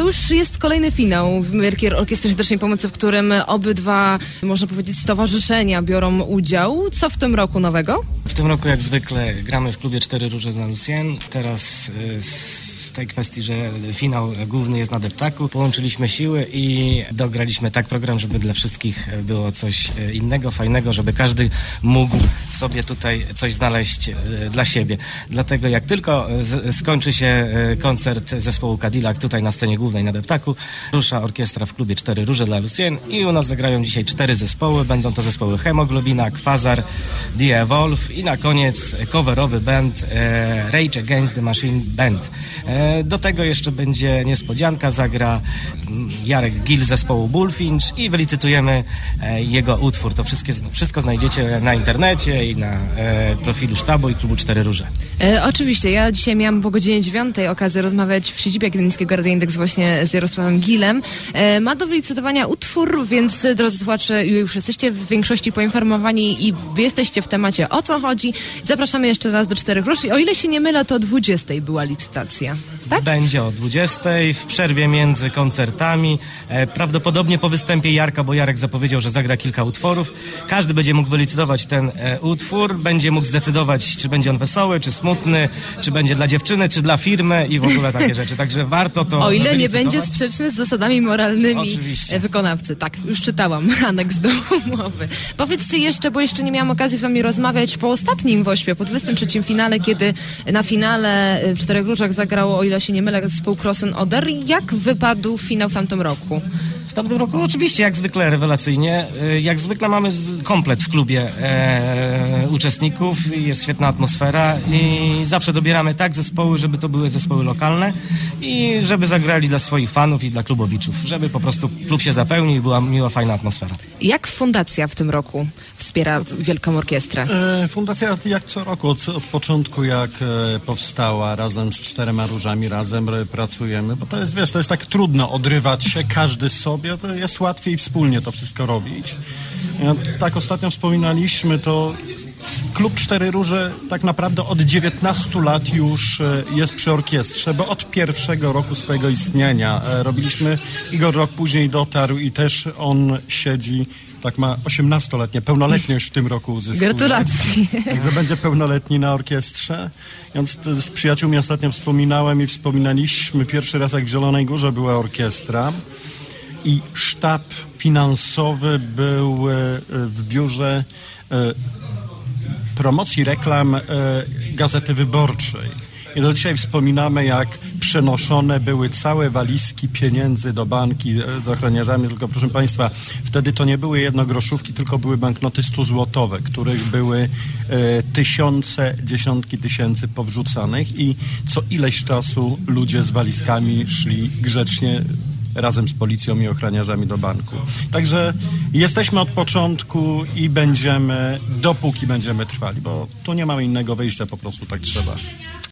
To już jest kolejny finał Wielkiej Orkiestry Świątecznej Pomocy, w którym obydwa, można powiedzieć, stowarzyszenia biorą udział. Co w tym roku nowego? W tym roku jak zwykle gramy w klubie Cztery Róże dla Lucien. Teraz w tej kwestii, że finał główny jest na deptaku, połączyliśmy siły i dograliśmy tak program, żeby dla wszystkich było coś innego, fajnego, żeby każdy mógł sobie tutaj coś znaleźć dla siebie. Dlatego jak tylko skończy się koncert zespołu Cadillac tutaj na scenie głównej na deptaku, rusza orkiestra w klubie Cztery Róże dla Lucien i u nas zagrają dzisiaj 4 zespoły. Będą to zespoły Hemoglobina, Quasar, The Evolve i na koniec coverowy band Rage Against the Machine Band. Do tego jeszcze będzie niespodzianka, zagra Jarek Gil z zespołu Bullfinch i wylicytujemy jego utwór. To wszystko znajdziecie na internecie i na profilu sztabu i klubu Cztery Róże. Oczywiście, ja dzisiaj miałam po godzinie 9 okazję rozmawiać w siedzibie Gdańskiego Radia Index właśnie z Jarosławem Gilem. Ma do wylicytowania utwór, więc drodzy słuchacze, już jesteście w większości poinformowani i jesteście w temacie, o co chodzi. Zapraszamy jeszcze raz do Czterech Róż i o ile się nie mylę, to o 20 była licytacja. Tak? Będzie o 20 w przerwie między koncertami. Prawdopodobnie po występie Jarka, bo Jarek zapowiedział, że zagra kilka utworów. Każdy będzie mógł wylicytować ten utwór, będzie mógł zdecydować, czy będzie on wesoły, czy smutny, czy będzie dla dziewczyny, czy dla firmy i w ogóle takie rzeczy. Także warto to o ile nie będzie sprzeczny z zasadami moralnymi Oczywiście. Wykonawcy. Tak, już czytałam aneks do umowy. Powiedzcie jeszcze, bo jeszcze nie miałam okazji z wami rozmawiać po ostatnim Wośpie, po 23. finale, kiedy na finale w Czterech Różach zagrało, o ile się nie mylę, zespół Crossen Oder. Jak wypadł finał w tamtym roku? W tamtym roku oczywiście jak zwykle rewelacyjnie. Jak zwykle mamy komplet w klubie uczestników, jest świetna atmosfera i zawsze dobieramy tak zespoły, żeby to były zespoły lokalne i żeby zagrali dla swoich fanów i dla klubowiczów, żeby po prostu klub się zapełnił i była miła, fajna atmosfera. Jak fundacja w tym roku wspiera Wielką Orkiestrę? Fundacja jak co roku, od początku jak powstała, razem z Czterema Różami, razem pracujemy, bo to jest, wiesz, to jest tak trudno odrywać się, każdy sobie, to jest łatwiej wspólnie to wszystko robić. Tak ostatnio wspominaliśmy, to klub Cztery Róże tak naprawdę od 19 lat już jest przy orkiestrze, bo od pierwszego roku swojego istnienia robiliśmy, Igor rok później dotarł i też on siedzi, tak ma 18-letnie, pełnoletność w tym roku uzyskuje. Gratulacje. Także będzie pełnoletni na orkiestrze. Więc z przyjaciółmi ostatnio wspominałem i wspominaliśmy pierwszy raz, jak w Zielonej Górze była orkiestra i sztab finansowy był w biurze promocji reklam Gazety Wyborczej. I do dzisiaj wspominamy, jak przenoszone były całe walizki pieniędzy do banki z ochroniarzami, tylko proszę Państwa, wtedy to nie były jednogroszówki, tylko były banknoty 100-złotowe, których były tysiące, dziesiątki tysięcy powrzucanych i co ileś czasu ludzie z walizkami szli grzecznie razem z policją i ochroniarzami do banku. Także jesteśmy od początku i będziemy, dopóki będziemy trwali, bo tu nie mamy innego wyjścia, po prostu tak trzeba.